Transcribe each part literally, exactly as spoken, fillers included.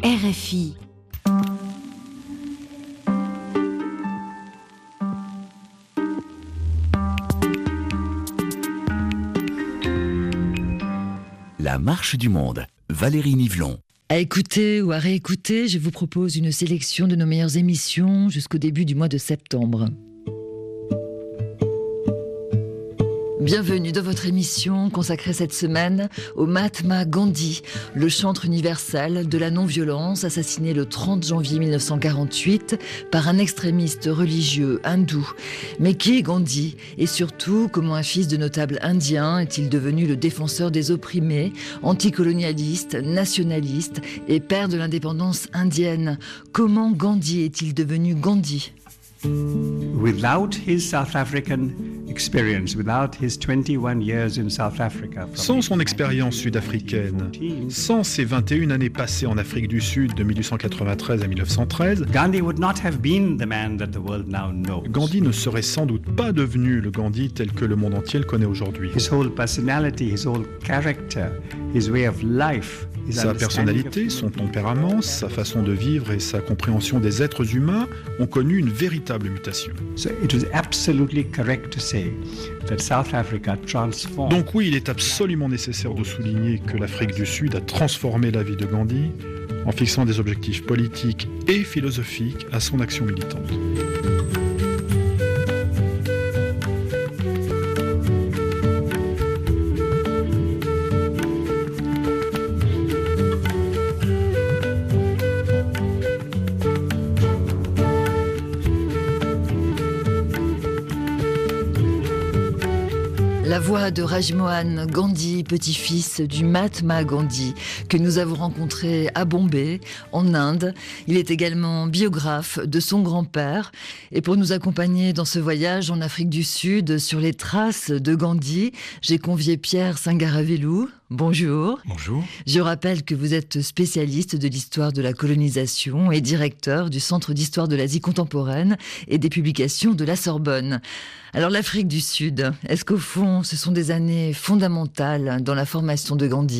R F I. La marche du monde, Valérie Nivelon. À écouter ou à réécouter, je vous propose une sélection de nos meilleures émissions jusqu'au début du mois de septembre. Bienvenue dans votre émission consacrée cette semaine au Mahatma Gandhi, le chantre universel de la non-violence, assassiné le trente janvier mille neuf cent quarante-huit par un extrémiste religieux hindou. Mais qui est Gandhi ? Et surtout, comment un fils de notable indien est-il devenu le défenseur des opprimés, anticolonialiste, nationaliste et père de l'indépendance indienne ? Comment Gandhi est-il devenu Gandhi ? Without his South African experience, without his twenty-one years in South Africa, sans son expérience sud-africaine, sans ses vingt et une années passées en Afrique du Sud de mille huit cent quatre-vingt-treize à mille neuf cent treize, Gandhi would not have been the man that the world now knows. Gandhi ne serait sans doute pas devenu le Gandhi tel que le monde entier le connaît aujourd'hui. His whole personality, his whole character, his way of life. Sa personnalité, son tempérament, sa façon de vivre et sa compréhension des êtres humains ont connu une véritable mutation. So it was absolutely correct to say that South Africa transformed. Donc oui, il est absolument nécessaire de souligner que l'Afrique du Sud a transformé la vie de Gandhi en fixant des objectifs politiques et philosophiques à son action militante. La voix de Rajmohan Gandhi, petit-fils du Mahatma Gandhi, que nous avons rencontré à Bombay, en Inde. Il est également biographe de son grand-père. Et pour nous accompagner dans ce voyage en Afrique du Sud, sur les traces de Gandhi, j'ai convié Pierre Singaravellu. Bonjour. Bonjour. Je rappelle que vous êtes spécialiste de l'histoire de la colonisation et directeur du Centre d'histoire de l'Asie contemporaine et des publications de la Sorbonne. Alors l'Afrique du Sud, est-ce qu'au fond, ce sont des années fondamentales dans la formation de Gandhi ?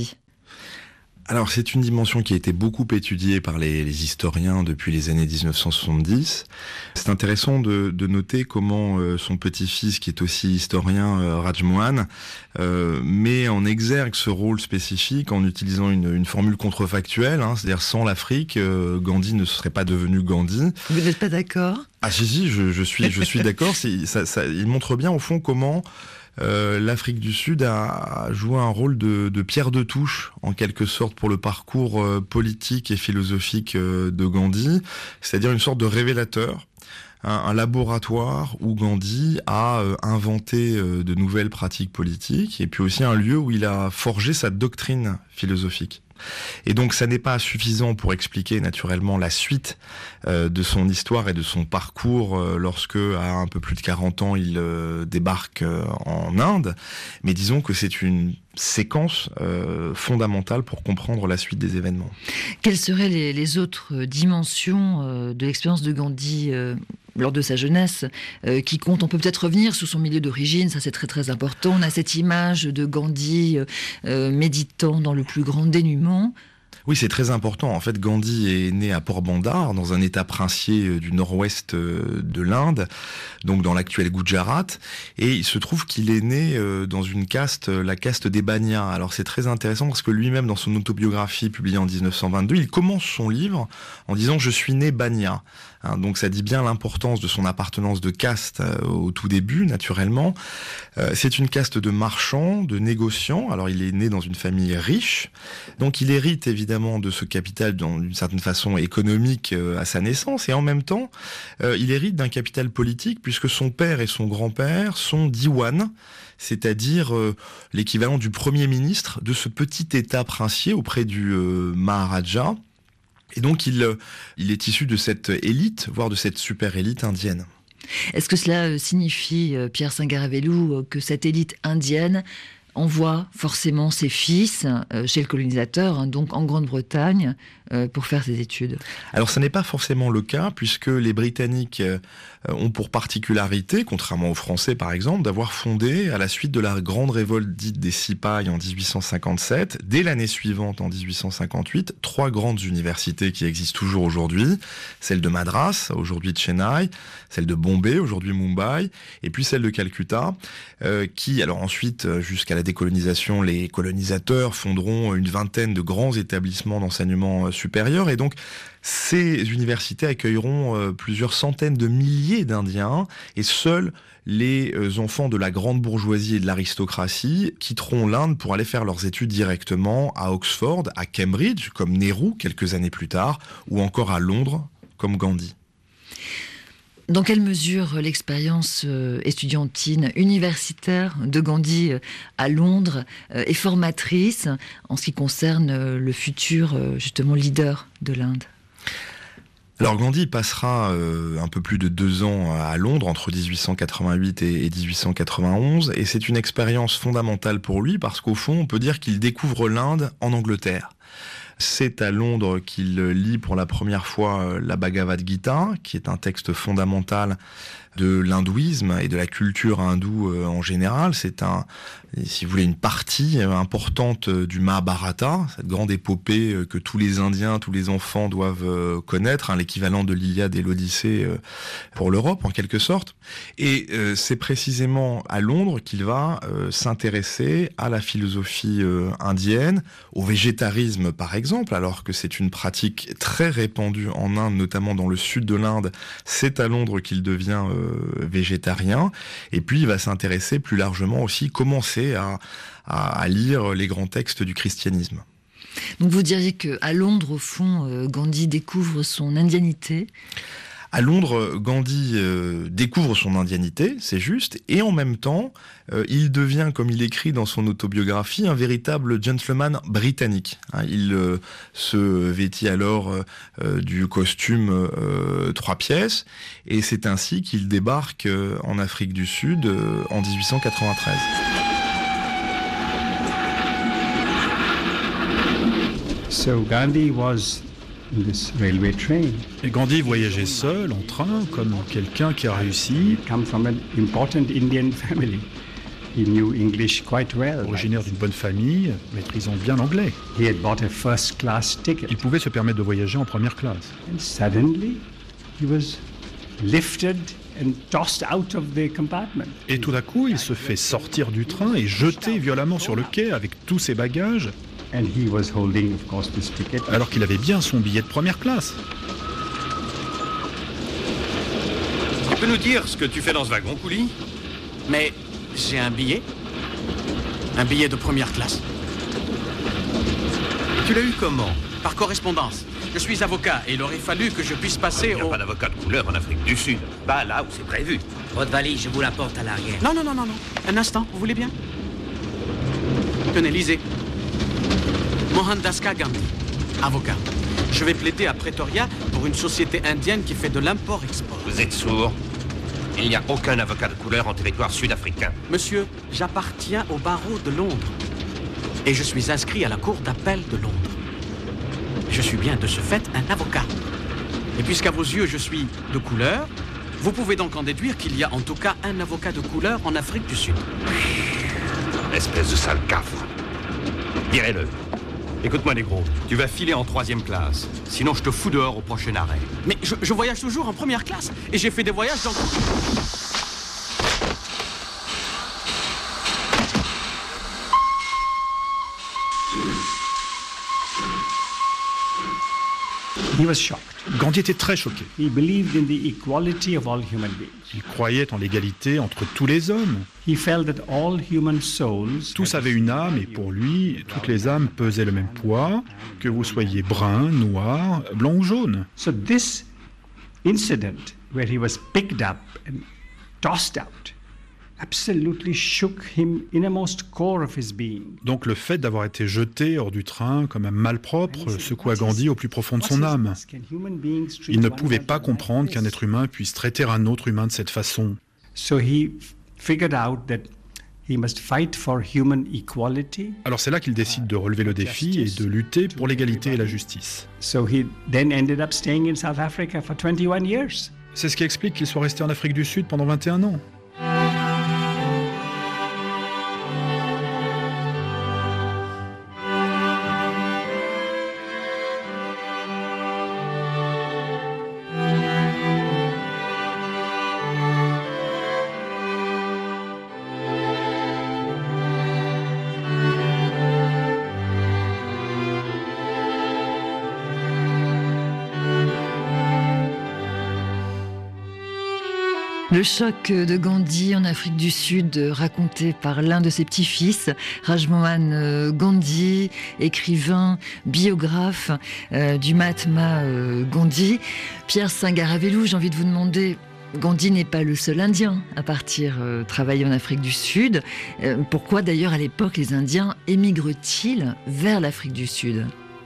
Alors c'est une dimension qui a été beaucoup étudiée par les, les historiens depuis les années dix-neuf cent soixante-dix. C'est intéressant de, de noter comment euh, son petit-fils, qui est aussi historien, euh, Rajmohan, euh, met en exergue ce rôle spécifique en utilisant une, une formule contrefactuelle, hein, c'est-à-dire sans l'Afrique, euh, Gandhi ne serait pas devenu Gandhi. Vous n'êtes pas d'accord ? Ah si si, je, je suis, je suis d'accord. C'est, ça, ça, il montre bien au fond comment Euh, l'Afrique du Sud a joué un rôle de, de pierre de touche, en quelque sorte, pour le parcours euh, politique et philosophique euh, de Gandhi, c'est-à-dire une sorte de révélateur, un, un laboratoire où Gandhi a euh, inventé euh, de nouvelles pratiques politiques, et puis aussi un lieu où il a forgé sa doctrine philosophique. Et donc ça n'est pas suffisant pour expliquer naturellement la suite euh, de son histoire et de son parcours euh, lorsque, à un peu plus de quarante ans, il euh, débarque euh, en Inde. Mais disons que c'est une séquence euh, fondamentale pour comprendre la suite des événements. Quelles seraient les, les autres dimensions euh, de l'expérience de Gandhi euh, lors de sa jeunesse euh, qui comptent ? On peut peut-être revenir sur son milieu d'origine, ça c'est très très important. On a cette image de Gandhi euh, méditant dans le plus grand dénuement. Oui, c'est très important. En fait, Gandhi est né à Port-Bandar, dans un état princier du nord-ouest de l'Inde, donc dans l'actuel Gujarat. Et il se trouve qu'il est né dans une caste, la caste des Banias. Alors c'est très intéressant parce que lui-même, dans son autobiographie publiée en dix-neuf cent vingt-deux, il commence son livre en disant « Je suis né Bania ». Hein, donc ça dit bien l'importance de son appartenance de caste euh, au tout début, naturellement. Euh, c'est une caste de marchands, de négociants. Alors il est né dans une famille riche, donc il hérite évidemment de ce capital d'une certaine façon économique euh, à sa naissance, et en même temps, euh, il hérite d'un capital politique puisque son père et son grand-père sont diwan, c'est-à-dire euh, l'équivalent du premier ministre de ce petit état princier auprès du euh, Maharaja. Et donc, il, il est issu de cette élite, voire de cette super élite indienne. Est-ce que cela signifie, Pierre Singaravellu, que cette élite indienne envoie forcément ses fils chez le colonisateur, donc en Grande-Bretagne, euh, pour faire ses études? Alors, ce n'est pas forcément le cas, puisque les Britanniques euh, ont pour particularité, contrairement aux Français par exemple, d'avoir fondé, à la suite de la grande révolte dite des Cipayes en dix-huit cent cinquante-sept, dès l'année suivante, en dix-huit cent cinquante-huit, trois grandes universités qui existent toujours aujourd'hui, celle de Madras, aujourd'hui Chennai, celle de Bombay, aujourd'hui Mumbai, et puis celle de Calcutta, euh, qui, alors ensuite, jusqu'à la décolonisation, les colonisateurs fonderont une vingtaine de grands établissements d'enseignement euh, supérieur, et donc ces universités accueilleront euh, plusieurs centaines de milliers d'Indiens, et seuls les euh, enfants de la grande bourgeoisie et de l'aristocratie quitteront l'Inde pour aller faire leurs études directement à Oxford, à Cambridge, comme Nehru quelques années plus tard, ou encore à Londres, comme Gandhi. Dans quelle mesure l'expérience estudiantine universitaire de Gandhi à Londres est formatrice en ce qui concerne le futur justement leader de l'Inde? Alors Gandhi passera euh, un peu plus de deux ans à Londres, entre dix-huit cent quatre-vingt-huit et, et dix-huit cent quatre-vingt-onze, et c'est une expérience fondamentale pour lui parce qu'au fond, on peut dire qu'il découvre l'Inde en Angleterre. C'est à Londres qu'il lit pour la première fois la Bhagavad Gita, qui est un texte fondamental de l'hindouisme et de la culture hindoue en général. C'est un, si vous voulez, une partie importante du Mahabharata, cette grande épopée que tous les Indiens, tous les enfants doivent connaître, hein, l'équivalent de l'Iliade et l'Odyssée pour l'Europe en quelque sorte. Et euh, c'est précisément à Londres qu'il va euh, s'intéresser à la philosophie euh, indienne, au végétarisme par exemple, alors que c'est une pratique très répandue en Inde, notamment dans le sud de l'Inde. C'est à Londres qu'il devient euh, végétarien, et puis il va s'intéresser plus largement aussi, commencer à, à, à lire les grands textes du christianisme. Donc vous diriez qu'à Londres, au fond, Gandhi découvre son indianité? À Londres, Gandhi euh, découvre son indianité, c'est juste, et en même temps, euh, il devient, comme il écrit dans son autobiographie, un véritable gentleman britannique. Hein, il euh, se vêtit alors euh, du costume euh, trois pièces, et c'est ainsi qu'il débarque euh, en Afrique du Sud euh, en dix-huit cent quatre-vingt-treize. So Gandhi was in this railway train. Et Gandhi voyageait seul, en train, comme quelqu'un qui a réussi. He come from an important Indian family. He knew English quite well. Originaire d'une bonne famille, maîtrisant bien l'anglais. He had bought a first class ticket. Il pouvait se permettre de voyager en première classe. And suddenly, he was lifted and tossed out of the compartment. Et tout d'un coup, il se fait sortir du train et jeter violemment sur le quai avec tous ses bagages. And he was holding, of course, this ticket. Alors qu'il avait bien son billet de première classe. Tu peux nous dire ce que tu fais dans ce wagon, Couli? Mais j'ai un billet. Un billet de première classe. Et tu l'as eu comment? Par correspondance. Je suis avocat et il aurait fallu que je puisse passer Il n'y a au... pas d'avocat de couleur en Afrique du Sud. Pas là où c'est prévu. Votre valise, je vous la porte à l'arrière. Non, non, non, non, non. Un instant, vous voulez bien? Tenez, lisez. Mohandas Gandhi, avocat. Je vais plaider à Pretoria pour une société indienne qui fait de l'import-export. Vous êtes sourd? Il n'y a aucun avocat de couleur en territoire sud-africain. Monsieur, j'appartiens au barreau de Londres. Et je suis inscrit à la cour d'appel de Londres. Je suis bien de ce fait un avocat. Et puisqu'à vos yeux je suis de couleur, vous pouvez donc en déduire qu'il y a en tout cas un avocat de couleur en Afrique du Sud. Espèce de sale cafre. Virez-le. Écoute-moi, négro, tu vas filer en troisième classe. Sinon, je te fous dehors au prochain arrêt. Mais je, je voyage toujours en première classe. Et j'ai fait des voyages dans... He was shocked. Gandhi était très choqué. He believed in the equality of all human beings. Il croyait en l'égalité entre tous les hommes. He felt that all human souls Tous avaient une âme et pour lui, toutes les âmes pesaient le même poids, que vous soyez brun, noir, blanc ou jaune. So this incident where he was picked up and tossed out absolutely shook him innermost core of his being. Donc le fait d'avoir été jeté hors du train comme un malpropre secoua Gandhi au plus profond de son âme. Il ne pouvait pas comprendre qu'un être humain puisse traiter un autre humain de cette façon. So he figured out that he must fight for human equality. Alors c'est là qu'il décide de relever le défi et de lutter pour l'égalité et la justice. So he then ended up staying in South Africa for twenty-one years. C'est ce qui explique qu'il soit resté en Afrique du Sud pendant vingt et un ans. Le choc de Gandhi en Afrique du Sud, raconté par l'un de ses petits-fils, Rajmohan Gandhi, écrivain, biographe euh, du Mahatma euh, Gandhi. Pierre Singaravellu, j'ai envie de vous demander, Gandhi n'est pas le seul Indien à partir euh, travailler en Afrique du Sud. Euh, pourquoi d'ailleurs à l'époque les Indiens émigrent-ils vers l'Afrique du Sud ?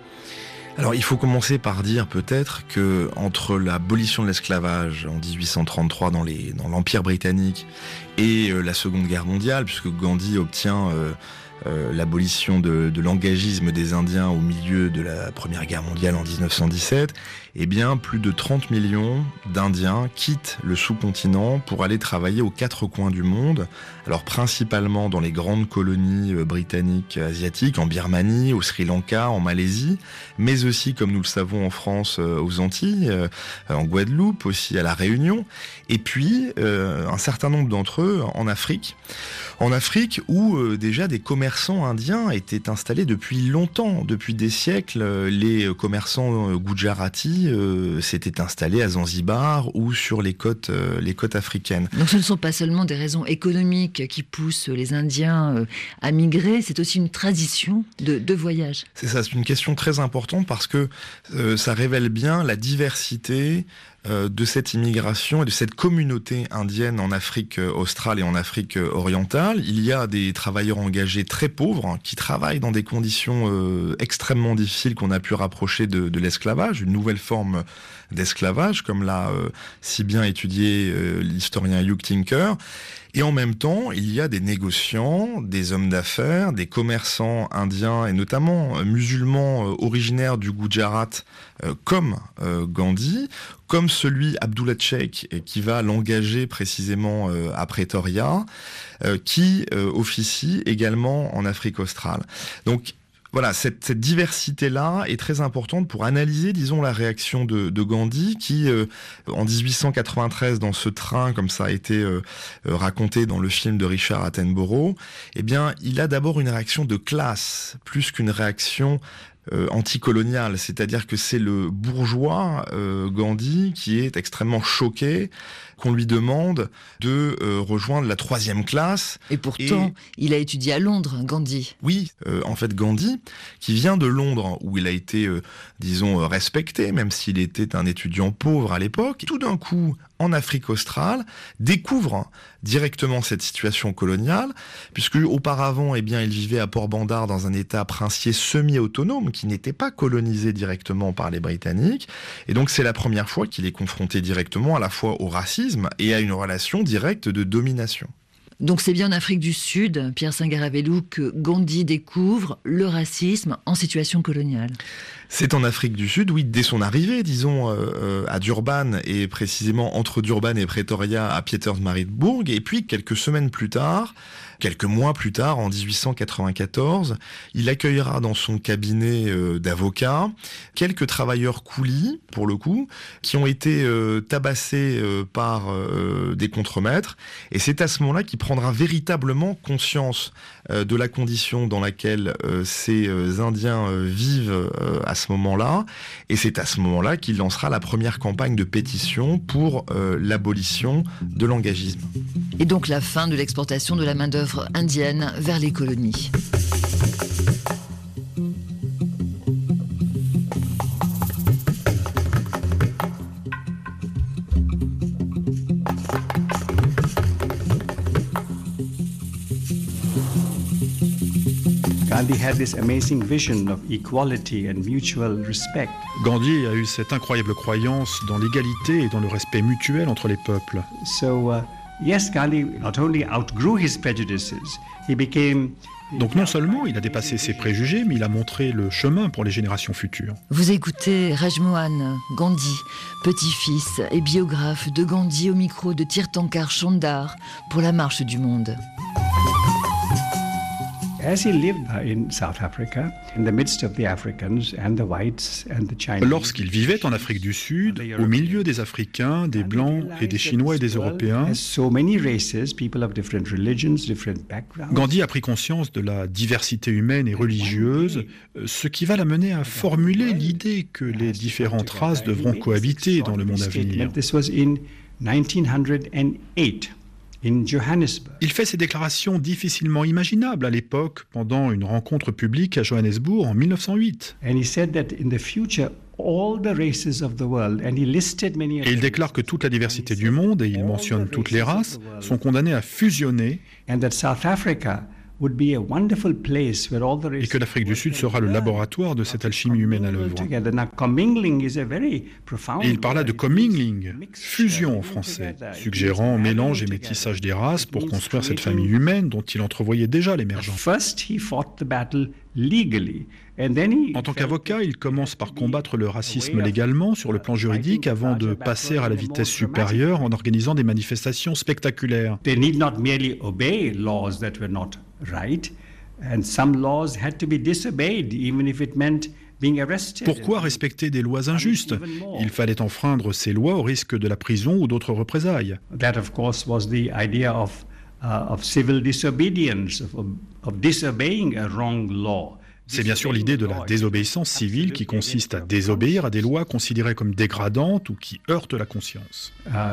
Alors il faut commencer par dire peut-être que entre l'abolition de l'esclavage en dix-huit cent trente-trois dans, les, dans l'Empire britannique et euh, la Seconde Guerre mondiale, puisque Gandhi obtient euh, euh, l'abolition de, de l'engagisme des Indiens au milieu de la Première Guerre mondiale en dix-neuf cent dix-sept, eh bien plus de trente millions d'Indiens quittent le sous-continent pour aller travailler aux quatre coins du monde, alors principalement dans les grandes colonies euh, britanniques asiatiques, en Birmanie, au Sri Lanka, en Malaisie, mais aussi, comme nous le savons en France, euh, aux Antilles, euh, en Guadeloupe, aussi à La Réunion, et puis euh, un certain nombre d'entre eux en Afrique. En Afrique où euh, déjà des commerçants indiens étaient installés depuis longtemps, depuis des siècles. Euh, les commerçants euh, Gujarati euh, s'étaient installés à Zanzibar ou sur les côtes, euh, les côtes africaines. Donc ce ne sont pas seulement des raisons économiques qui poussent les Indiens euh, à migrer, c'est aussi une tradition de, de voyage. C'est ça, c'est une question très importante parce que euh, ça révèle bien la diversité de cette immigration et de cette communauté indienne en Afrique australe et en Afrique orientale. Il y a des travailleurs engagés très pauvres hein, qui travaillent dans des conditions euh, extrêmement difficiles qu'on a pu rapprocher de, de l'esclavage, une nouvelle forme d'esclavage, comme l'a euh, si bien étudié euh, l'historien Hugh Tinker. Et en même temps, il y a des négociants, des hommes d'affaires, des commerçants indiens et notamment euh, musulmans euh, originaires du Gujarat euh, comme euh, Gandhi, comme celui Abdullah Sheikh qui va l'engager précisément euh, à Pretoria, euh, qui euh, officie également en Afrique australe. Donc voilà, cette, cette diversité-là est très importante pour analyser, disons, la réaction de, de Gandhi, qui, euh, en dix-huit cent quatre-vingt-treize, dans ce train, comme ça a été euh, raconté dans le film de Richard Attenborough, eh bien, il a d'abord une réaction de classe, plus qu'une réaction Euh, anticolonial, c'est-à-dire que c'est le bourgeois euh, Gandhi qui est extrêmement choqué qu'on lui demande de euh, rejoindre la troisième classe. Et pourtant, et... il a étudié à Londres, Gandhi. Oui, euh, en fait Gandhi, qui vient de Londres, où il a été, euh, disons, respecté, même s'il était un étudiant pauvre à l'époque, tout d'un coup, en Afrique australe, découvre directement cette situation coloniale, puisque auparavant, eh bien, il vivait à Port-Bandar dans un état princier semi-autonome qui n'était pas colonisé directement par les Britanniques. Et donc, c'est la première fois qu'il est confronté directement à la fois au racisme et à une relation directe de domination. Donc c'est bien en Afrique du Sud, Pierre Singaravellu, que Gandhi découvre le racisme en situation coloniale. C'est en Afrique du Sud, oui, dès son arrivée, disons, euh, à Durban, et précisément entre Durban et Pretoria, à Pietermaritzburg, et puis quelques semaines plus tard, quelques mois plus tard, en dix-huit cent quatre-vingt-quatorze, il accueillera dans son cabinet euh, d'avocat quelques travailleurs coulis, pour le coup, qui ont été euh, tabassés euh, par euh, des contremaîtres, et c'est à ce moment-là qu'il prendra véritablement conscience euh, de la condition dans laquelle euh, ces euh, Indiens euh, vivent euh, à ce moment-là, et c'est à ce moment-là qu'il lancera la première campagne de pétition pour euh, l'abolition de l'engagisme. Et donc la fin de l'exportation de la main-d'œuvre indienne vers les colonies. Gandhi had this amazing vision of equality and mutual respect. Gandhi a eu cette incroyable croyance dans l'égalité et dans le respect mutuel entre les peuples. So uh, Yes, Gandhi not only outgrew his prejudices, he became. Donc non seulement il a dépassé ses préjugés, mais il a montré le chemin pour les générations futures. Vous écoutez Rajmohan Gandhi, petit-fils et biographe de Gandhi au micro de Tirthankar Chandar pour La Marche du Monde. As he lived in South Africa, in the midst of the Africans and the whites and the Chinese. Lorsqu'il vivait en Afrique du Sud, au milieu des Africains, des Blancs et des Chinois et des Européens, Gandhi a pris conscience de la diversité humaine et religieuse, ce qui va l'amener à formuler l'idée que les différentes races devront cohabiter dans le monde à venir. This was in nineteen oh eight. Il fait ces déclarations difficilement imaginables à l'époque pendant une rencontre publique à Johannesburg en mille neuf cent huit. Et il déclare que toute la diversité du monde, et il mentionne toutes les races, sont condamnées à fusionner et que l'Afrique du Sud sera le laboratoire de cette alchimie humaine à l'œuvre. Et il parla de commingling, fusion en français, suggérant mélange et métissage des races pour construire cette famille humaine dont il entrevoyait déjà l'émergence. En tant qu'avocat, il commence par combattre le racisme légalement sur le plan juridique avant de passer à la vitesse supérieure en organisant des manifestations spectaculaires. Pourquoi respecter des lois injustes? Il fallait enfreindre ces lois au risque de la prison ou d'autres représailles. That, of course, was the idea of, uh, of civil disobedience, of, of disobeying a wrong law. C'est bien sûr l'idée de la désobéissance civile qui consiste à désobéir à des lois considérées comme dégradantes ou qui heurtent la conscience.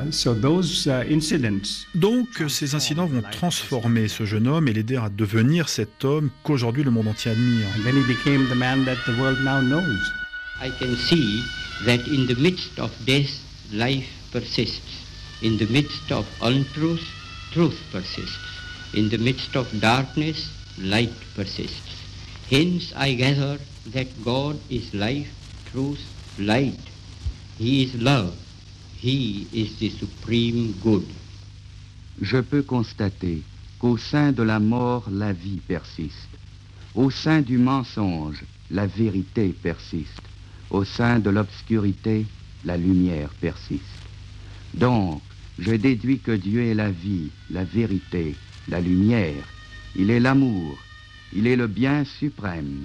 Donc, ces incidents vont transformer ce jeune homme et l'aider à devenir cet homme qu'aujourd'hui le monde entier admire. I can see that in the midst of death, life persists. In the midst of untruth, truth persists. In the midst of darkness, light persists. Hence I gather that God is life, truth, light. He is love. He is the supreme good. Je peux constater qu'au sein de la mort, la vie persiste. Au sein du mensonge, la vérité persiste. Au sein de l'obscurité, la lumière persiste. Donc, je déduis que Dieu est la vie, la vérité, la lumière. Il est l'amour. Il est le bien suprême.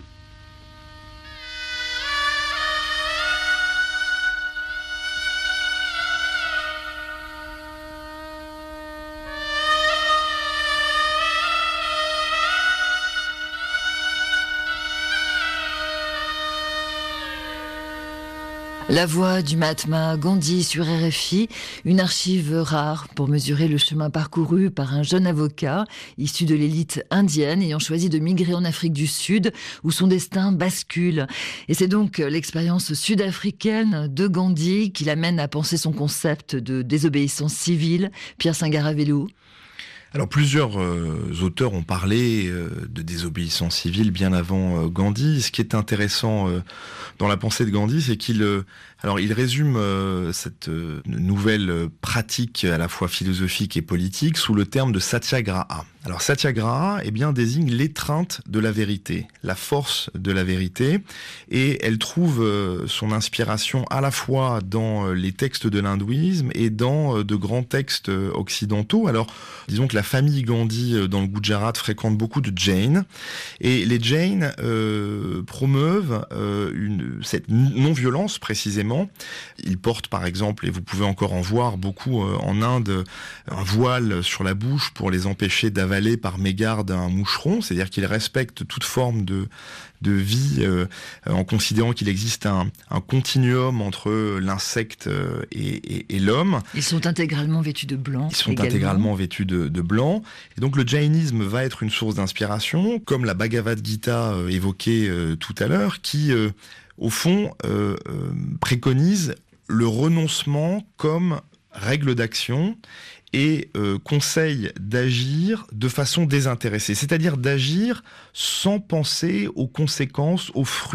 La voix du Mahatma Gandhi sur R F I, une archive rare pour mesurer le chemin parcouru par un jeune avocat issu de l'élite indienne ayant choisi de migrer en Afrique du Sud où son destin bascule. Et c'est donc l'expérience sud-africaine de Gandhi qui l'amène à penser son concept de désobéissance civile. Pierre Singaravello. Alors plusieurs euh, auteurs ont parlé euh, de désobéissance civile bien avant euh, Gandhi. Ce qui est intéressant euh, dans la pensée de Gandhi, c'est qu'il euh, alors il résume euh, cette euh, nouvelle pratique à la fois philosophique et politique sous le terme de satyagraha. Alors satyagraha, eh bien, désigne l'étreinte de la vérité, la force de la vérité, et elle trouve euh, son inspiration à la fois dans euh, les textes de l'hindouisme et dans euh, de grands textes euh, occidentaux. Alors disons que la famille Gandhi euh, dans le Gujarat fréquente beaucoup de Jains, et les Jains euh, promeuvent euh, une, cette non-violence précisément. Ils portent par exemple, et vous pouvez encore en voir beaucoup euh, en Inde, un voile sur la bouche pour les empêcher d'avaler par mégarde un moucheron, c'est-à-dire qu'ils respectent toute forme de, de vie euh, en considérant qu'il existe un, un continuum entre l'insecte et, et, et l'homme. Ils sont intégralement vêtus de blanc. Ils sont également. intégralement vêtus de, de blanc. Et donc le jainisme va être une source d'inspiration, comme la Bhagavad Gita euh, évoquée euh, tout à l'heure, qui euh, au fond euh, euh, préconise le renoncement comme règle d'action et euh, conseille d'agir de façon désintéressée, c'est-à-dire d'agir sans penser aux conséquences, aux fruits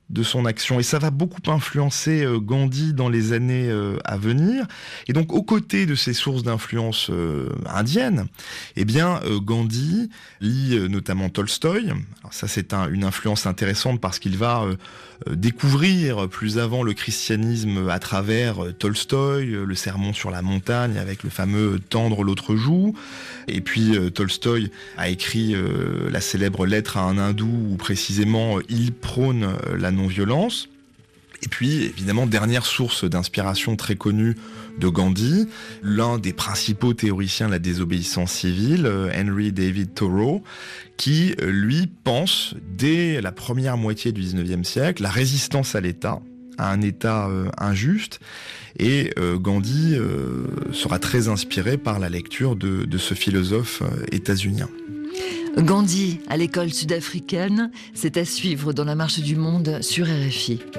de son action, et ça va beaucoup influencer euh, Gandhi dans les années euh, à venir. Et donc, aux côtés de ces sources d'influence euh, indiennes, eh bien, euh, Gandhi lit euh, notamment Tolstoï. Alors ça, c'est un, une influence intéressante parce qu'il va euh, euh, découvrir plus avant le christianisme à travers euh, Tolstoï, euh, le Sermon sur la montagne avec le fameux « Tendre l'autre joue ». Et puis, euh, Tolstoï a écrit euh, la célèbre lettre à un hindou où précisément euh, il prône euh, la non-violence. Et puis, évidemment, dernière source d'inspiration très connue de Gandhi, l'un des principaux théoriciens de la désobéissance civile, Henry David Thoreau, qui, lui, pense, dès la première moitié du dix-neuvième siècle, la résistance à l'État, à un État euh, injuste. Et euh, Gandhi euh, sera très inspiré par la lecture de, de ce philosophe euh, états-unien. Gandhi à l'école sud-africaine, c'est à suivre dans La Marche du Monde sur R F I.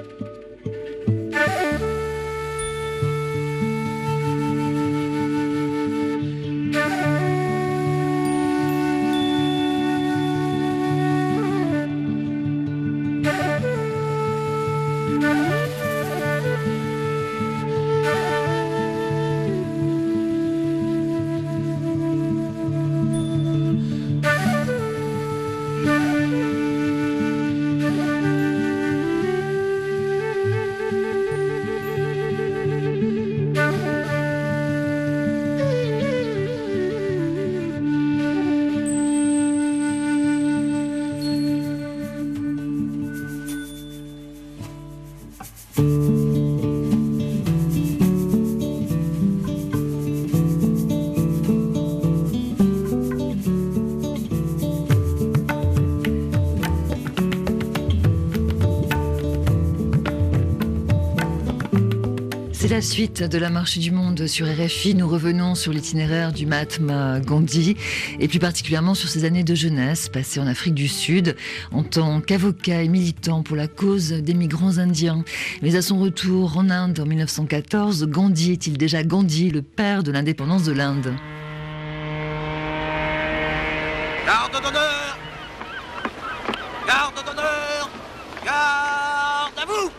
La suite de la Marche du Monde sur R F I, nous revenons sur l'itinéraire du Mahatma Gandhi et plus particulièrement sur ses années de jeunesse passées en Afrique du Sud en tant qu'avocat et militant pour la cause des migrants indiens. Mais à son retour en Inde en mille neuf cent quatorze, Gandhi est-il déjà Gandhi, le père de l'indépendance de l'Inde? Garde d'honneur! Garde d'honneur! Garde à vous!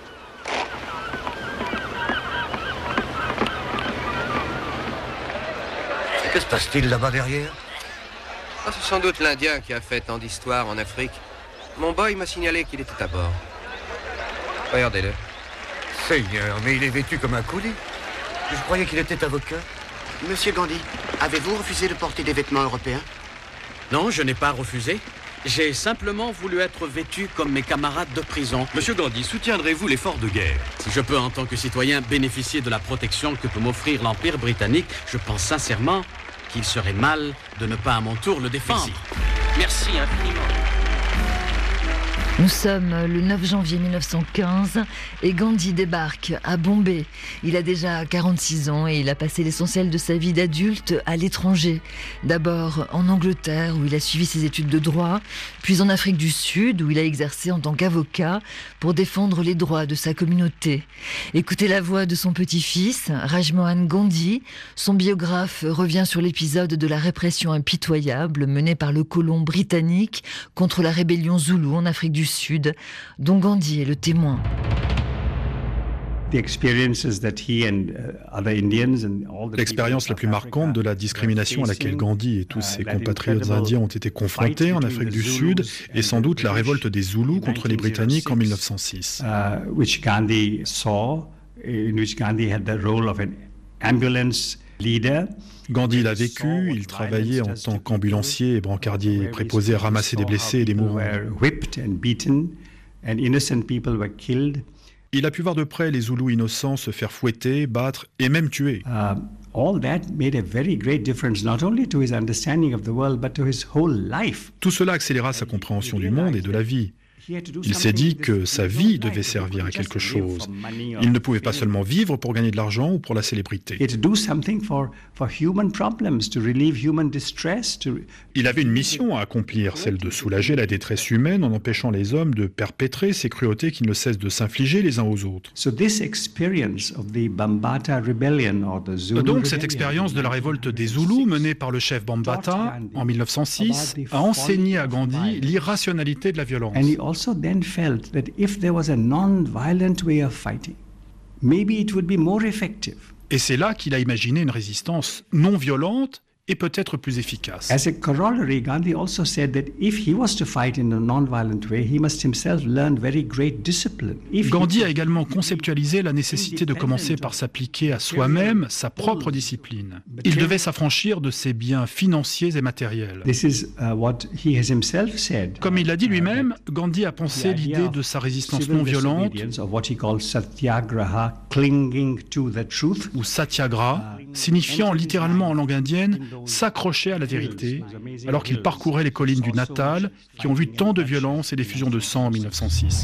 Que se passe-t-il là-bas derrière? Ah, c'est sans doute l'Indien qui a fait tant d'histoires en Afrique. Mon boy m'a signalé qu'il était à bord. Regardez-le. Seigneur, mais il est vêtu comme un colis. Je croyais qu'il était avocat. Monsieur Gandhi, avez-vous refusé de porter des vêtements européens? Non, je n'ai pas refusé. J'ai simplement voulu être vêtu comme mes camarades de prison. Monsieur Gandhi, soutiendrez-vous l'effort de guerre? Si je peux, en tant que citoyen, bénéficier de la protection que peut m'offrir l'Empire britannique, je pense sincèrement qu'il serait mal de ne pas à mon tour le défendre. Merci, Merci infiniment. Nous sommes le neuf janvier mille neuf cent quinze et Gandhi débarque à Bombay. Il a déjà quarante-six ans et il a passé l'essentiel de sa vie d'adulte à l'étranger. D'abord en Angleterre où il a suivi ses études de droit, puis en Afrique du Sud où il a exercé en tant qu'avocat pour défendre les droits de sa communauté. Écoutez la voix de son petit-fils, Rajmohan Gandhi. Son biographe revient sur l'épisode de la répression impitoyable menée par le colon britannique contre la rébellion zoulou en Afrique du Sud, dont Gandhi est le témoin. L'expérience la plus marquante de la discrimination à laquelle Gandhi et tous ses compatriotes indiens ont été confrontés en Afrique du Sud est sans doute la révolte des Zoulous contre les Britanniques en mille neuf cent six. Gandhi l'a vécu, il travaillait en tant qu'ambulancier et brancardier préposé à ramasser des blessés et des mourants. Il a pu voir de près les Zoulous innocents se faire fouetter, battre et même tuer. Tout cela accéléra sa compréhension du monde et de la vie. Il s'est dit que sa vie devait servir à quelque chose. Il ne pouvait pas seulement vivre pour gagner de l'argent ou pour la célébrité. Il avait une mission à accomplir, celle de soulager la détresse humaine en empêchant les hommes de perpétrer ces cruautés qui ne cessent de s'infliger les uns aux autres. Donc cette expérience de la révolte des Zoulous menée par le chef Bambata en mille neuf cent six a enseigné à Gandhi l'irrationalité de la violence. also then felt that if there was a non-violent way of fighting, maybe it would be more effective. Et c'est là qu'il a imaginé une résistance non violente et peut-être plus efficace. As a corollary, Gandhi also said that if he was to fight in a non-violent way, he must himself learn very great discipline. If Gandhi a également conceptualisé la nécessité de commencer par s'appliquer à soi-même sa propre discipline. Il devait s'affranchir de ses biens financiers et matériels. This is uh, what he has himself said. Comme il l'a dit lui-même, Gandhi a pensé l'idée de sa résistance non violente, ou satyagraha, signifiant littéralement en langue indienne s'accrocher à la vérité, alors qu'il parcourait les collines du Natal, qui ont vu tant de violence et d'effusion de sang en mille neuf cent six.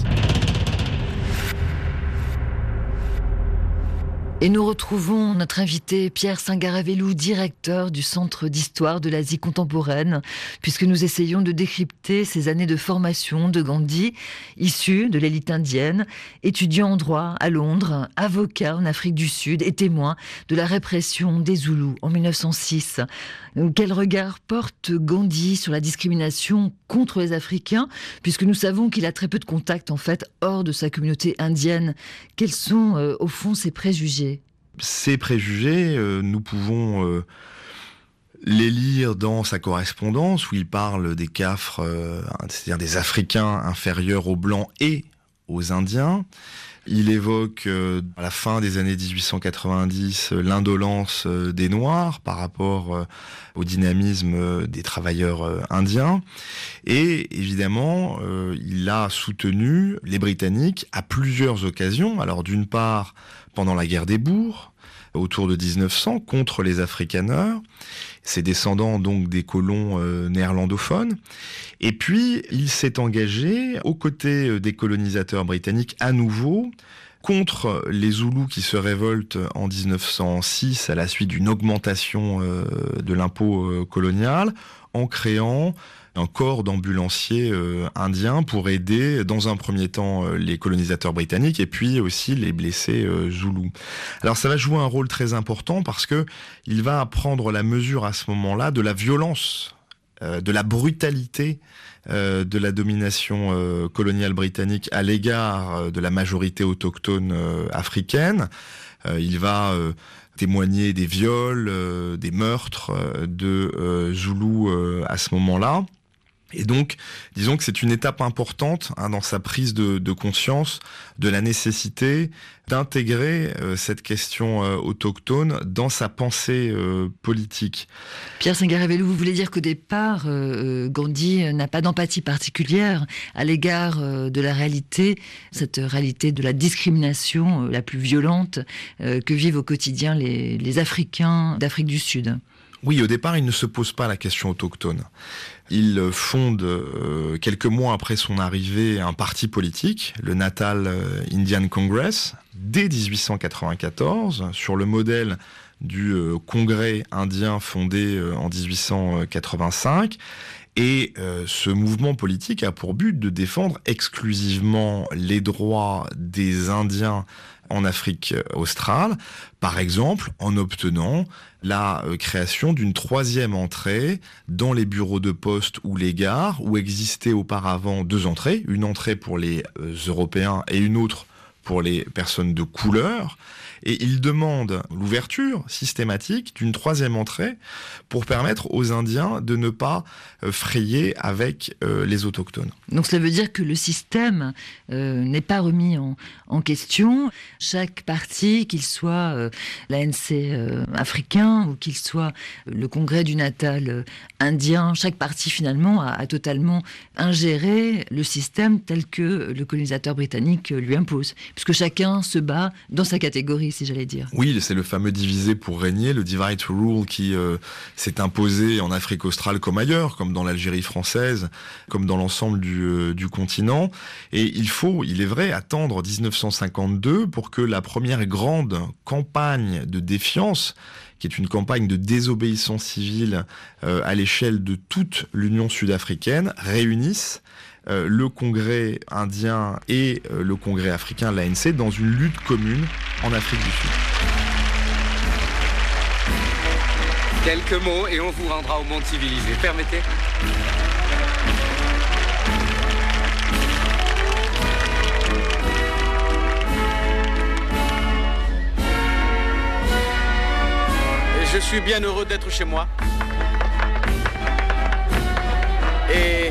Et nous retrouvons notre invité Pierre Singaravellu, directeur du Centre d'histoire de l'Asie contemporaine, puisque nous essayons de décrypter ces années de formation de Gandhi, issu de l'élite indienne, étudiant en droit à Londres, avocat en Afrique du Sud et témoin de la répression des Zoulous en mille neuf cent six. Quel regard porte Gandhi sur la discrimination contre les Africains, puisque nous savons qu'il a très peu de contacts en fait hors de sa communauté indienne. Quels sont euh, au fond ses préjugés ? Ces préjugés, euh, nous pouvons euh, les lire dans sa correspondance où il parle des Cafres, euh, c'est-à-dire des Africains inférieurs aux Blancs et aux Indiens. Il évoque euh, à la fin des années dix-huit cent quatre-vingt-dix euh, l'indolence euh, des Noirs par rapport euh, au dynamisme euh, des travailleurs euh, indiens. Et évidemment, euh, il a soutenu les Britanniques à plusieurs occasions. Alors d'une part, pendant la guerre des bourgs, autour de dix-neuf cents, contre les Afrikaners, ses descendants donc des colons euh, néerlandophones. Et puis, il s'est engagé aux côtés des colonisateurs britanniques à nouveau contre les Zoulous qui se révoltent en dix-neuf cent six à la suite d'une augmentation euh, de l'impôt euh, colonial, en créant un corps d'ambulanciers euh, indiens pour aider dans un premier temps euh, les colonisateurs britanniques et puis aussi les blessés euh, Zoulous. Alors ça va jouer un rôle très important parce que il va prendre la mesure à ce moment-là de la violence, euh, de la brutalité euh, de la domination euh, coloniale britannique à l'égard euh, de la majorité autochtone euh, africaine. Euh, il va euh, témoigner des viols, euh, des meurtres euh, de euh, Zoulous euh, à ce moment-là. Et donc, disons que c'est une étape importante hein, dans sa prise de, de conscience de la nécessité d'intégrer euh, cette question euh, autochtone dans sa pensée euh, politique. Pierre Singaravellu, vous voulez dire qu'au départ, euh, Gandhi n'a pas d'empathie particulière à l'égard euh, de la réalité, cette réalité de la discrimination euh, la plus violente euh, que vivent au quotidien les, les Africains d'Afrique du Sud. Oui, au départ, il ne se pose pas la question autochtone. Il fonde, euh, quelques mois après son arrivée, un parti politique, le Natal euh, Indian Congress, dès dix-huit cent quatre-vingt-quatorze, sur le modèle du euh, Congrès indien fondé euh, en dix-huit cent quatre-vingt-cinq. Et euh, ce mouvement politique a pour but de défendre exclusivement les droits des Indiens en Afrique australe, par exemple en obtenant la euh, création d'une troisième entrée dans les bureaux de poste ou les gares, où existaient auparavant deux entrées, une entrée pour les euh, Européens et une autre pour les personnes de couleur. Et il demande l'ouverture systématique d'une troisième entrée pour permettre aux Indiens de ne pas euh, frayer avec euh, les autochtones. Donc cela veut dire que le système euh, n'est pas remis en, en question. Chaque parti, qu'il soit euh, l'A N C euh, africain ou qu'il soit le Congrès du Natal euh, indien, chaque parti finalement a, a totalement ingéré le système tel que le colonisateur britannique lui impose, puisque chacun se bat dans sa catégorie, si j'allais dire. Oui, c'est le fameux diviser pour régner, le divide to rule qui euh, s'est imposé en Afrique australe comme ailleurs, comme dans l'Algérie française, comme dans l'ensemble du, euh, du continent. Et il faut, il est vrai, attendre dix-neuf cent cinquante-deux pour que la première grande campagne de défiance, qui est une campagne de désobéissance civile euh, à l'échelle de toute l'Union sud-africaine, réunisse euh, le Congrès indien et euh, le Congrès africain, l'A N C, dans une lutte commune en Afrique du Sud. Quelques mots et on vous rendra au monde civilisé. Permettez ? Je suis bien heureux d'être chez moi. Et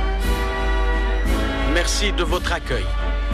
merci de votre accueil.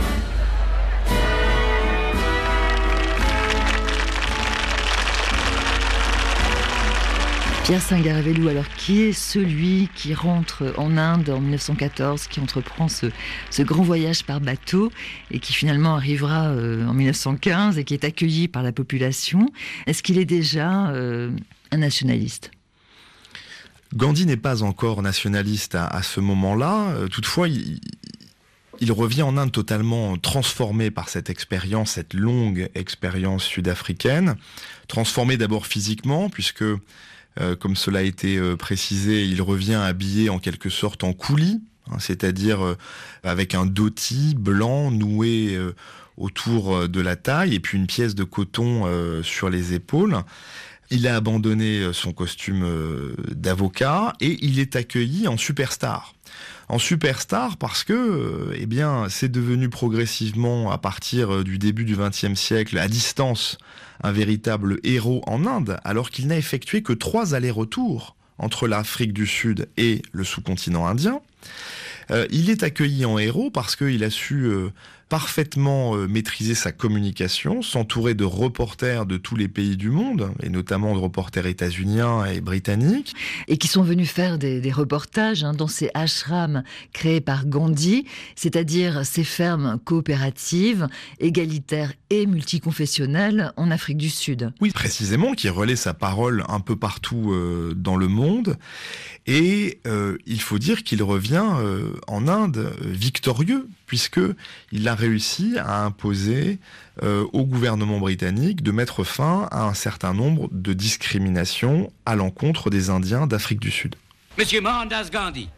Pierre Singaravelou, alors qui est celui qui rentre en Inde en mille neuf cent quatorze, qui entreprend ce, ce grand voyage par bateau et qui finalement arrivera euh, en mille neuf cent quinze et qui est accueilli par la population? Est-ce qu'il est déjà euh, un nationaliste? Gandhi n'est pas encore nationaliste à, à ce moment-là. Euh, toutefois, il, il revient en Inde totalement transformé par cette expérience, cette longue expérience sud-africaine. Transformé d'abord physiquement, puisque Euh, comme cela a été euh, précisé, il revient habillé en quelque sorte en couli, hein, c'est-à-dire euh, avec un dhoti blanc noué euh, autour euh, de la taille et puis une pièce de coton euh, sur les épaules. Il a abandonné son costume euh, d'avocat et il est accueilli en superstar. En superstar parce que, euh, eh bien, c'est devenu progressivement, à partir du début du vingtième siècle, à distance, un véritable héros en Inde, alors qu'il n'a effectué que trois allers-retours entre l'Afrique du Sud et le sous-continent indien. Euh, il est accueilli en héros parce qu'il a su euh, parfaitement euh, maîtriser sa communication, s'entourer de reporters de tous les pays du monde, et notamment de reporters états-uniens et britanniques. Et qui sont venus faire des, des reportages hein, dans ces ashrams créés par Gandhi, c'est-à-dire ces fermes coopératives, égalitaires et multiconfessionnelles en Afrique du Sud. Oui, précisément, qui relaie sa parole un peu partout euh, dans le monde. Et euh, il faut dire qu'il revient euh, en Inde euh, victorieux, puisqu'il a réussi à imposer euh, au gouvernement britannique de mettre fin à un certain nombre de discriminations à l'encontre des Indiens d'Afrique du Sud. Monsieur Mohandas Gandhi.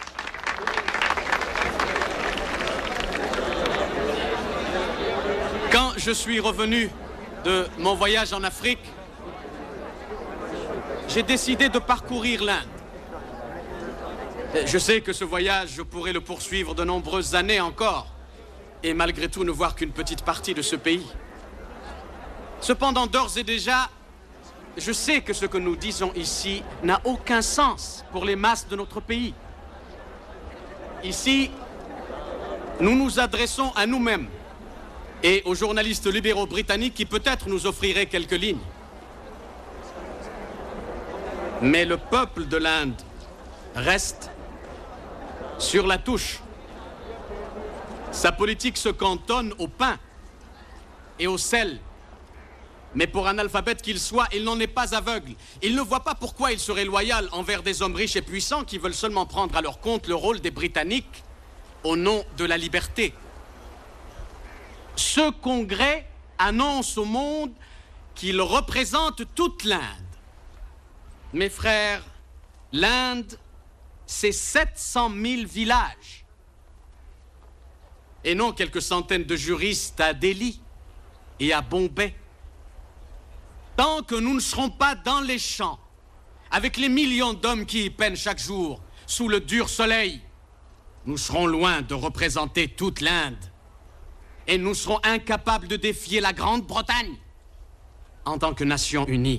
Quand je suis revenu de mon voyage en Afrique, j'ai décidé de parcourir l'Inde. Je sais que ce voyage, je pourrais le poursuivre de nombreuses années encore, et malgré tout ne voir qu'une petite partie de ce pays. Cependant, d'ores et déjà, je sais que ce que nous disons ici n'a aucun sens pour les masses de notre pays. Ici, nous nous adressons à nous-mêmes et aux journalistes libéraux britanniques qui peut-être nous offriraient quelques lignes. Mais le peuple de l'Inde reste sur la touche. Sa politique se cantonne au pain et au sel. Mais pour analphabète qu'il soit, il n'en est pas aveugle. Il ne voit pas pourquoi il serait loyal envers des hommes riches et puissants qui veulent seulement prendre à leur compte le rôle des Britanniques au nom de la liberté. Ce congrès annonce au monde qu'il représente toute l'Inde. Mes frères, l'Inde, c'est sept cent mille villages. Et non quelques centaines de juristes à Delhi et à Bombay. Tant que nous ne serons pas dans les champs, avec les millions d'hommes qui y peinent chaque jour, sous le dur soleil, nous serons loin de représenter toute l'Inde. Et nous serons incapables de défier la Grande-Bretagne en tant que nation unie.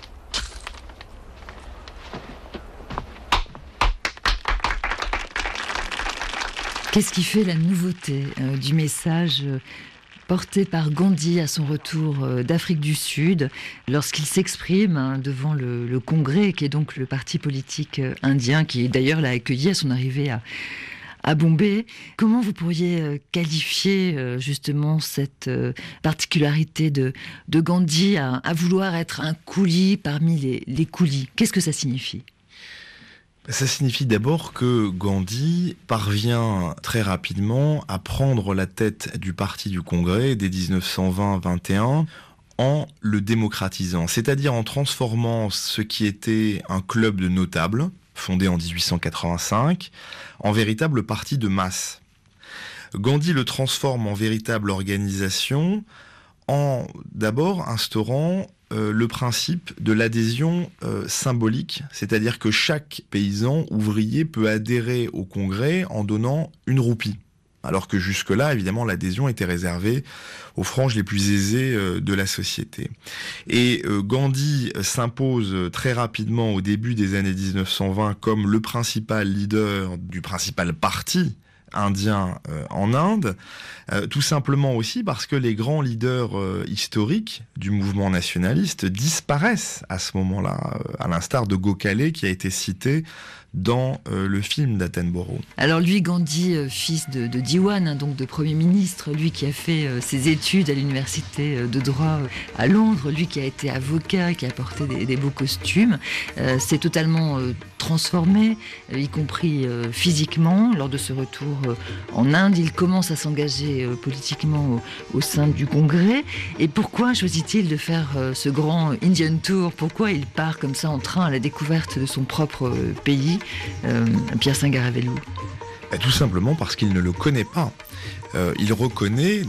Qu'est-ce qui fait la nouveauté euh, du message euh, porté par Gandhi à son retour euh, d'Afrique du Sud, lorsqu'il s'exprime hein, devant le, le Congrès, qui est donc le parti politique euh, indien, qui d'ailleurs l'a accueilli à son arrivée à, à Bombay? Comment vous pourriez euh, qualifier euh, justement cette euh, particularité de, de Gandhi à, à vouloir être un couli parmi les, les coulis? Qu'est-ce que ça signifie? Ça signifie d'abord que Gandhi parvient très rapidement à prendre la tête du parti du Congrès dès dix-neuf cent vingt vingt et un en le démocratisant, c'est-à-dire en transformant ce qui était un club de notables, fondé en dix-huit cent quatre-vingt-cinq, en véritable parti de masse. Gandhi le transforme en véritable organisation en d'abord instaurant Euh, le principe de l'adhésion euh, symbolique, c'est-à-dire que chaque paysan ouvrier peut adhérer au Congrès en donnant une roupie. alors que jusque-là, évidemment, l'adhésion était réservée aux franges les plus aisées de la société. Et Gandhi s'impose très rapidement au début des années dix-neuf cent vingt comme le principal leader du principal parti indien euh, en Inde, euh, tout simplement aussi parce que les grands leaders euh, historiques du mouvement nationaliste disparaissent à ce moment-là, euh, à l'instar de Gokhale qui a été cité dans euh, le film d'Attenborough. Alors lui, Gandhi, euh, fils de, de Diwan, hein, donc de Premier ministre, lui qui a fait euh, ses études à l'université euh, de droit euh, à Londres, lui qui a été avocat, qui a porté des, des beaux costumes, euh, s'est totalement euh, transformé, euh, y compris euh, physiquement. Lors de ce retour euh, en Inde, il commence à s'engager euh, politiquement au, au sein du Congrès. Et pourquoi choisit-il de faire euh, ce grand Indian Tour? Pourquoi il part comme ça en train à la découverte de son propre euh, pays? Euh, Pierre Singaravello. Tout simplement parce qu'il ne le connaît pas. Euh, il reconnaît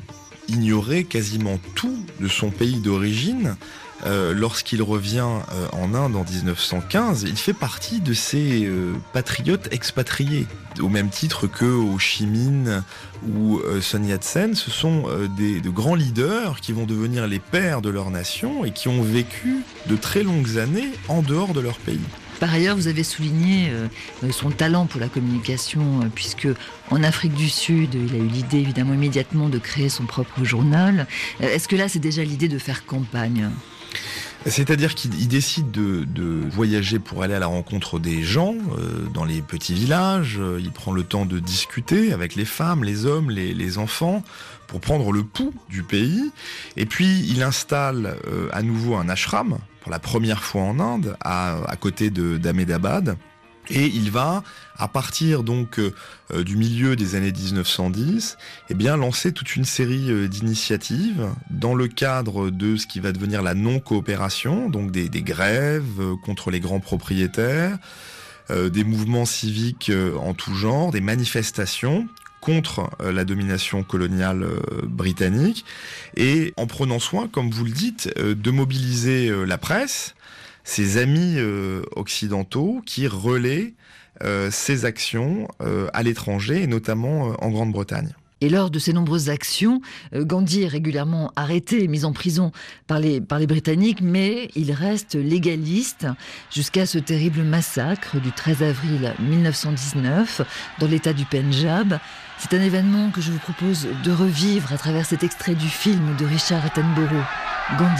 ignorer quasiment tout de son pays d'origine. Euh, lorsqu'il revient euh, en Inde en dix-neuf cent quinze, il fait partie de ces euh, patriotes expatriés. Au même titre que Ho Chi Minh ou euh, Sun Yat-sen, ce sont euh, des, de grands leaders qui vont devenir les pères de leur nation et qui ont vécu de très longues années en dehors de leur pays. Par ailleurs, vous avez souligné euh, son talent pour la communication, euh, puisque en Afrique du Sud, il a eu l'idée évidemment immédiatement de créer son propre journal. Euh, est-ce que là, c'est déjà l'idée de faire campagne ? C'est-à-dire qu'il décide de, de voyager pour aller à la rencontre des gens euh, dans les petits villages. Il prend le temps de discuter avec les femmes, les hommes, les, les enfants pour prendre le pouls du pays. Et puis il installe euh, à nouveau un ashram pour la première fois en Inde à, à côté de, d'Ahmedabad. Et il va, à partir donc euh, du milieu des années dix-neuf cent dix, eh bien lancer toute une série euh, d'initiatives dans le cadre de ce qui va devenir la non-coopération, donc des, des grèves euh, contre les grands propriétaires, euh, des mouvements civiques euh, en tout genre, des manifestations contre euh, la domination coloniale euh, britannique, et en prenant soin, comme vous le dites, euh, de mobiliser euh, la presse, ses amis euh, occidentaux qui relaient euh, ses actions euh, à l'étranger et notamment euh, en Grande-Bretagne. Et lors de ces nombreuses actions, euh, Gandhi est régulièrement arrêté et mis en prison par les, par les Britanniques, mais il reste légaliste jusqu'à ce terrible massacre du treize avril mille neuf cent dix-neuf dans l'état du Pendjab. C'est un événement que je vous propose de revivre à travers cet extrait du film de Richard Attenborough, Gandhi.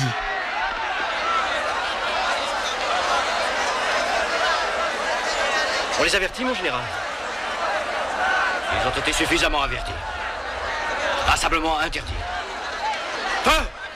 On les avertit, mon général? Ils ont été suffisamment avertis. Passablement interdits. Feu!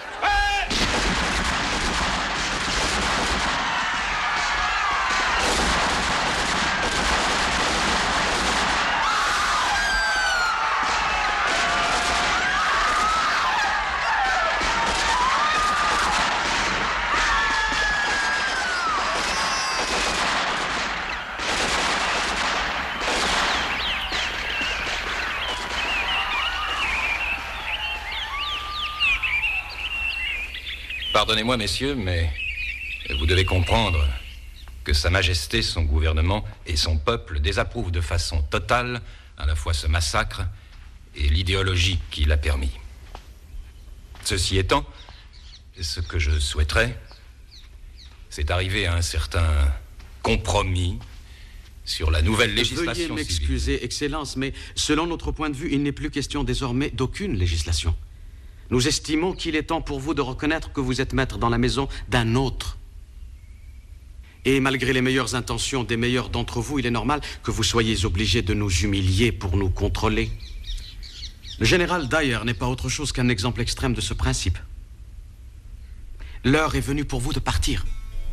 Pardonnez-moi, messieurs, mais vous devez comprendre que Sa Majesté, son gouvernement et son peuple désapprouvent de façon totale à la fois ce massacre et l'idéologie qui l'a permis. Ceci étant, ce que je souhaiterais, c'est arriver à un certain compromis sur la nouvelle législation civile. Veuillez m'excuser, Excellence, mais selon notre point de vue, il n'est plus question désormais d'aucune législation. Nous estimons qu'il est temps pour vous de reconnaître que vous êtes maître dans la maison d'un autre. Et malgré les meilleures intentions des meilleurs d'entre vous, il est normal que vous soyez obligés de nous humilier pour nous contrôler. Le général Dyer n'est pas autre chose qu'un exemple extrême de ce principe. L'heure est venue pour vous de partir.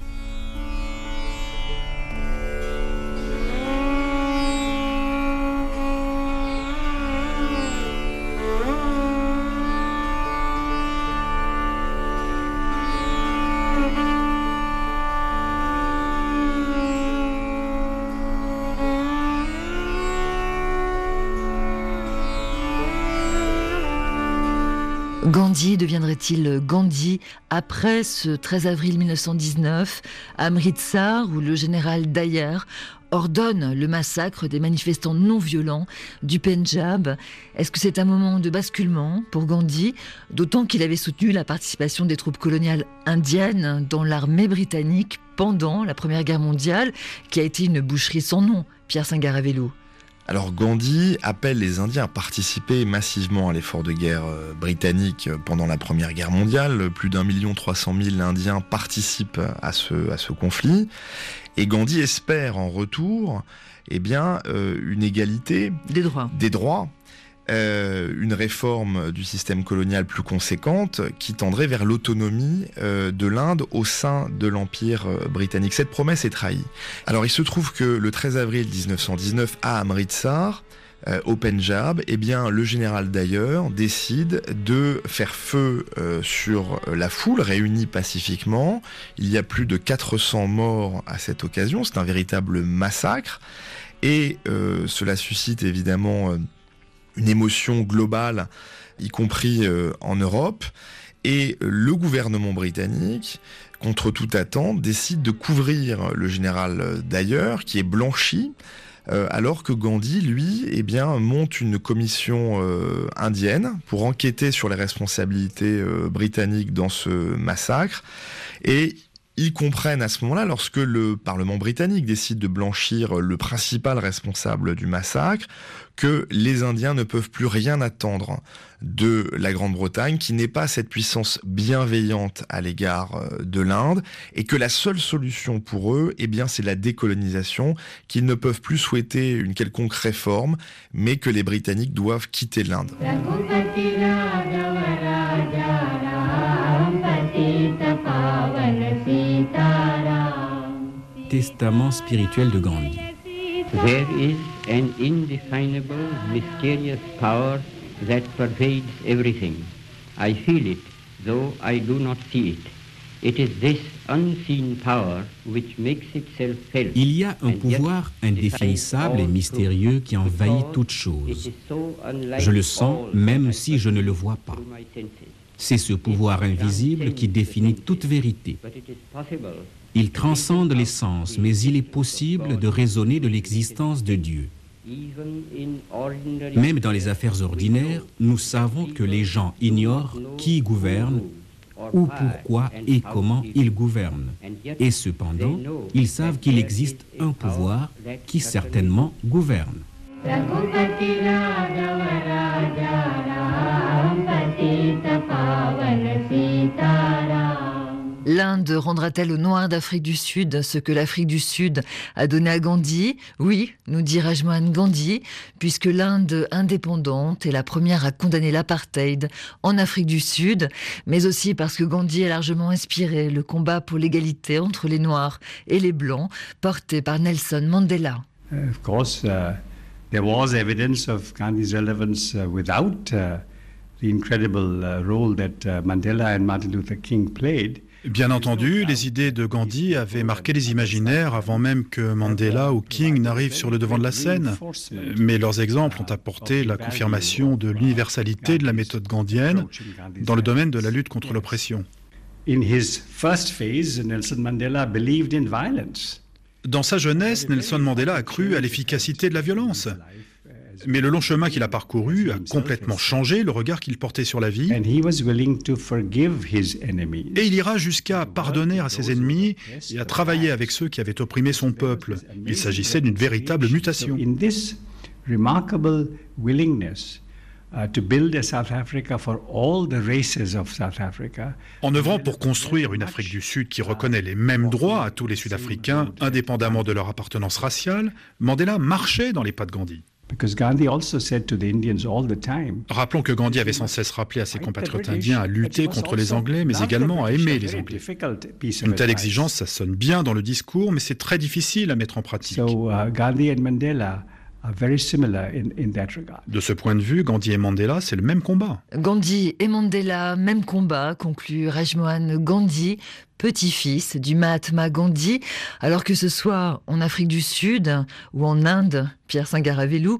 Gandhi deviendrait-il Gandhi après ce treize avril mille neuf cent dix-neuf à Amritsar, où le général Dyer ordonne le massacre des manifestants non violents du Pendjab. Est-ce que c'est un moment de basculement pour Gandhi, d'autant qu'il avait soutenu la participation des troupes coloniales indiennes dans l'armée britannique pendant la Première Guerre mondiale, qui a été une boucherie sans nom, Pierre Sangaravelu? Alors Gandhi appelle les Indiens à participer massivement à l'effort de guerre britannique pendant la Première Guerre mondiale. Plus d'un million trois cent mille Indiens participent à ce, à ce conflit. Et Gandhi espère en retour eh bien, euh, une égalité des droits. Des droits. Euh, une réforme du système colonial plus conséquente qui tendrait vers l'autonomie euh, de l'Inde au sein de l'Empire euh, britannique. Cette promesse est trahie. Alors il se trouve que le treize avril dix-neuf cent dix-neuf à Amritsar, euh, au Pendjab, eh bien, le général Dyer décide de faire feu euh, sur la foule réunie pacifiquement. Il y a plus de quatre cents morts à cette occasion. C'est un véritable massacre. Et euh, cela suscite évidemment... Euh, une émotion globale, y compris euh, en Europe, et le gouvernement britannique, contre toute attente, décide de couvrir le général Dyer, qui est blanchi, euh, alors que Gandhi, lui, eh bien, monte une commission euh, indienne pour enquêter sur les responsabilités euh, britanniques dans ce massacre, et ils comprennent à ce moment-là, lorsque le Parlement britannique décide de blanchir le principal responsable du massacre, que les Indiens ne peuvent plus rien attendre de la Grande-Bretagne, qui n'est pas cette puissance bienveillante à l'égard de l'Inde, et que la seule solution pour eux, eh bien, c'est la décolonisation, qu'ils ne peuvent plus souhaiter une quelconque réforme, mais que les Britanniques doivent quitter l'Inde. Testament spirituel de Gandhi. There is an indefinable, mysterious power that pervades everything. I feel it, though I do not see it. It is this unseen power which makes itself felt. Il y a un pouvoir indéfinissable et mystérieux qui envahit toute chose. Je le sens même si je ne le vois pas. C'est ce pouvoir invisible qui définit toute vérité. Il transcende les sens, mais il est possible de raisonner de l'existence de Dieu. Même dans les affaires ordinaires, nous savons que les gens ignorent qui gouverne, ou pourquoi et comment ils gouvernent. Et cependant, ils savent qu'il existe un pouvoir qui certainement gouverne. L'Inde rendra-t-elle aux Noirs d'Afrique du Sud ce que l'Afrique du Sud a donné à Gandhi? Oui, nous dit Rajmohan Gandhi, puisque l'Inde indépendante est la première à condamner l'apartheid en Afrique du Sud, mais aussi parce que Gandhi a largement inspiré le combat pour l'égalité entre les Noirs et les Blancs, porté par Nelson Mandela. Uh, of course, uh, there was evidence of Gandhi's relevance uh, without uh, the incredible uh, role that uh, Mandela and Martin Luther King played. Bien entendu, les idées de Gandhi avaient marqué les imaginaires avant même que Mandela ou King n'arrivent sur le devant de la scène. Mais leurs exemples ont apporté la confirmation de l'universalité de la méthode gandhienne dans le domaine de la lutte contre l'oppression. Dans sa jeunesse, Nelson Mandela a cru à l'efficacité de la violence. Mais le long chemin qu'il a parcouru a complètement changé le regard qu'il portait sur la vie. Et il ira jusqu'à pardonner à ses ennemis et à travailler avec ceux qui avaient opprimé son peuple. Il s'agissait d'une véritable mutation. En œuvrant pour construire une Afrique du Sud qui reconnaît les mêmes droits à tous les Sud-Africains, indépendamment de leur appartenance raciale, Mandela marchait dans les pas de Gandhi. Rappelons que Gandhi avait sans cesse rappelé à ses compatriotes indiens à lutter contre les Anglais, mais également à aimer les Anglais. Une telle exigence, ça sonne bien dans le discours, mais c'est très difficile à mettre en pratique. De ce point de vue, Gandhi et Mandela, c'est le même combat. Gandhi et Mandela, même combat, conclut Rajmohan Gandhi, petit-fils du Mahatma Gandhi, alors que ce soit en Afrique du Sud ou en Inde, Pierre Sangaravelu,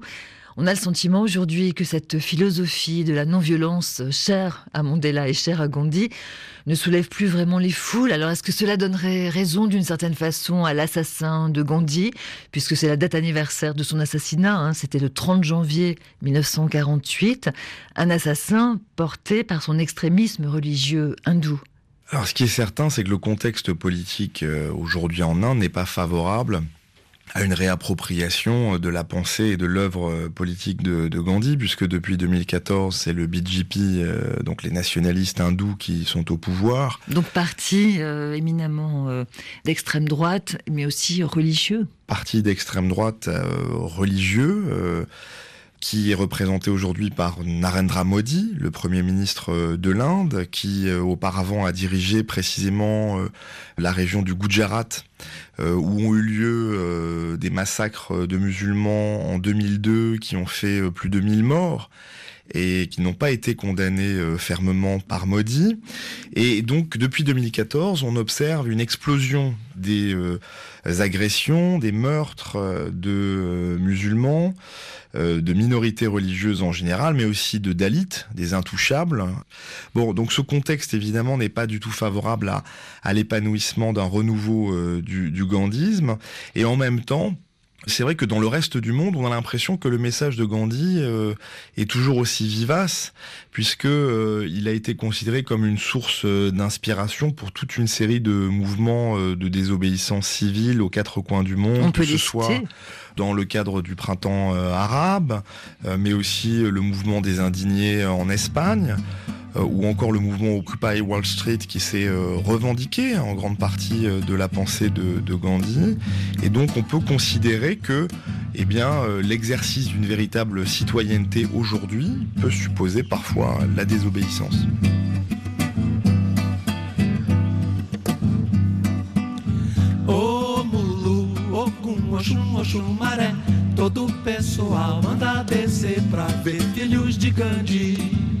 On a le sentiment aujourd'hui que cette philosophie de la non-violence chère à Mandela et chère à Gandhi ne soulève plus vraiment les foules. Alors est-ce que cela donnerait raison d'une certaine façon à l'assassin de Gandhi, puisque c'est la date anniversaire de son assassinat, hein, c'était le trente janvier mille neuf cent quarante-huit, un assassin porté par son extrémisme religieux hindou? Alors ce qui est certain, c'est que le contexte politique aujourd'hui en Inde n'est pas favorable à une réappropriation de la pensée et de l'œuvre politique de, de Gandhi, puisque depuis deux mille quatorze, c'est le B J P, euh, donc les nationalistes hindous, qui sont au pouvoir. Donc parti euh, éminemment euh, d'extrême droite, mais aussi religieux. Parti d'extrême droite euh, religieux, euh, qui est représenté aujourd'hui par Narendra Modi, le Premier ministre de l'Inde, qui euh, auparavant a dirigé précisément euh, la région du Gujarat, euh, où ont eu lieu euh, des massacres de musulmans en deux mille deux qui ont fait euh, plus de mille morts et qui n'ont pas été condamnés euh, fermement par Modi. Et donc, depuis deux mille quatorze, on observe une explosion des euh, agressions, des meurtres euh, de euh, musulmans, euh, de minorités religieuses en général, mais aussi de Dalits, des intouchables. Bon, donc ce contexte, évidemment, n'est pas du tout favorable à, à l'épanouissement d'un renouveau euh, du, du gandhisme. Et en même temps, c'est vrai que dans le reste du monde, on a l'impression que le message de Gandhi euh, est toujours aussi vivace, puisque euh, il a été considéré comme une source euh, d'inspiration pour toute une série de mouvements euh, de désobéissance civile aux quatre coins du monde, on peut que ce les soit citer. Dans le cadre du printemps euh, arabe, euh, mais aussi euh, le mouvement des indignés en Espagne, euh, ou encore le mouvement Occupy Wall Street qui s'est euh, revendiqué en grande partie euh, de la pensée de, de Gandhi. Et donc on peut considérer que eh bien, euh, l'exercice d'une véritable citoyenneté aujourd'hui peut supposer parfois la désobéissance. Ô Mulu, Ogum, Oxum, Oxum, Maré, todo o pessoal manda descer pra ver filhos de Gandhi.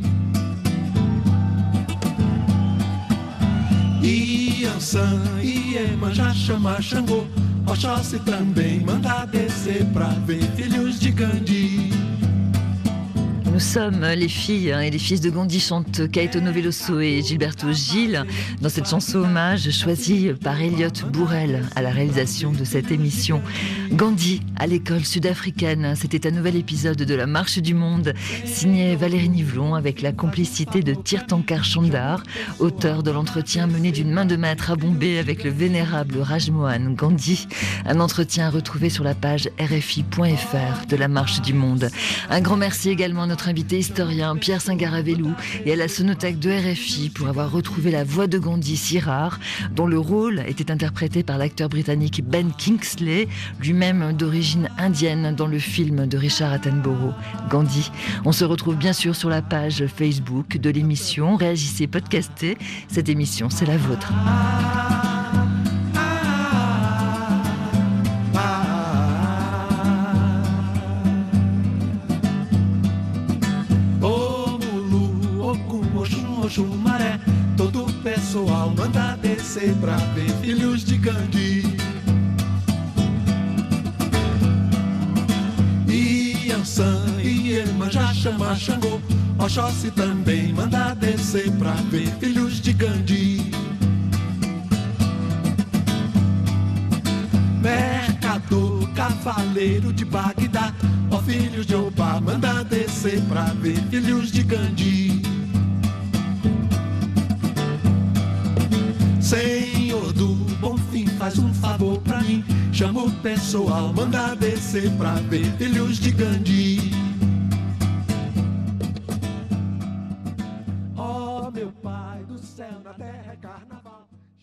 Iansã, Iemanjá, chama Xangô, Oxóssi também manda descer pra ver filhos de Gandhi. Nous sommes les filles et les fils de Gandhi, chantent Caetano Veloso et Gilberto Gil dans cette chanson hommage choisie par Elliot Bourrel à la réalisation de cette émission. Gandhi à l'école sud-africaine, c'était un nouvel épisode de La Marche du Monde, signé Valérie Nivelon avec la complicité de Tirthankar Chandar, auteur de l'entretien mené d'une main de maître à Bombay avec le vénérable Rajmohan Gandhi. Un entretien retrouvé sur la page R F I point F R de La Marche du Monde. Un grand merci également à notre invité historien Pierre Singaravelou et à la Sonothèque de R F I pour avoir retrouvé la voix de Gandhi si rare, dont le rôle était interprété par l'acteur britannique Ben Kingsley, lui-même d'origine indienne dans le film de Richard Attenborough, Gandhi. On se retrouve bien sûr sur la page Facebook de l'émission. Réagissez, podcastez. Cette émission, c'est la vôtre. Maré, todo o pessoal manda descer pra ver filhos de Gandhi. Iansã, Iemanjá, chama Xangô, Oxóssi também manda descer pra ver filhos de Gandhi. Mercador, cavaleiro de Bagdá, ó filhos de Obá, manda descer pra ver filhos de Gandhi. Senhor do Bom Fim, faz um favor pra mim, chama o pessoal, manda descer pra ver filhos de Gandhi.